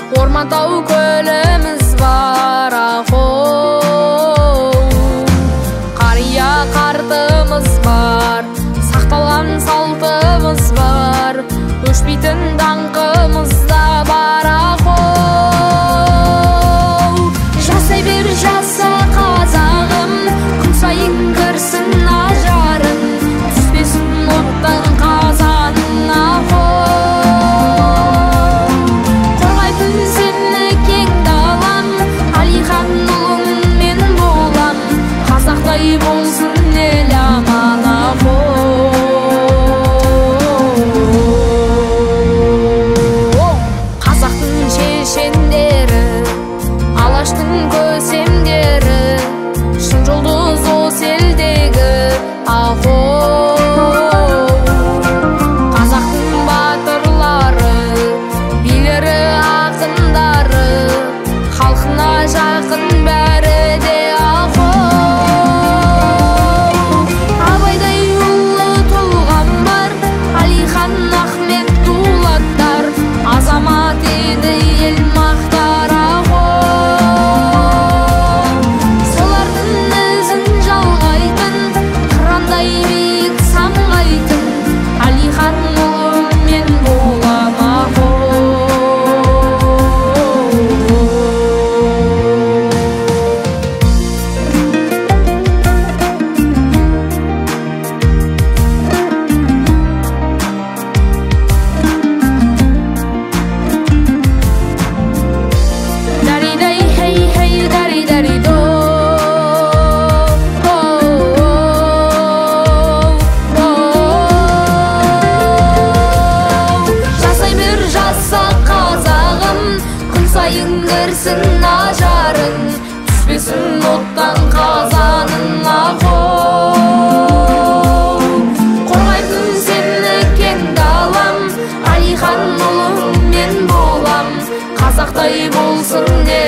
Орман-тау көліміз бар, ахоу. Қария қартымыз бар, сақталған салтымыз бар, өшпейтін даңқымыз да бар, ахоу. Жасай бер, жаса қазағым, күн сайын кірсін ажарың, түспесін оттан қазаның, ахоу. Қорғайтын сені кең далам, Әлихан ұлың мен болам, қазақтай болсын ел аман, ахоу. Қазақтың шешендері, Алаштың көсемдері, шын жұлдыз осы елдегі, ахоу. Қазақтың батырлары, билері, ақындары, халқына жақын бәрі де, ахоу. Абайдай ұлы тұлғам бар, Әлихан Ахмет дулаттар, азамат еді ел мақтар, ахоу. Солардың ізін жалғайтын, қырандай биік самғайтын, Әлихан ұлы мен болам, ахоу. Даридай, хей, хей, дари-дари-до, жасай бер, жаса қазағым, күн сайын кірсін ажарың, түспесін оттан қазаның, ахоу. Қорғайтын сені кең далам, Әлихан ұлың мен болам, қазақтай болсын ел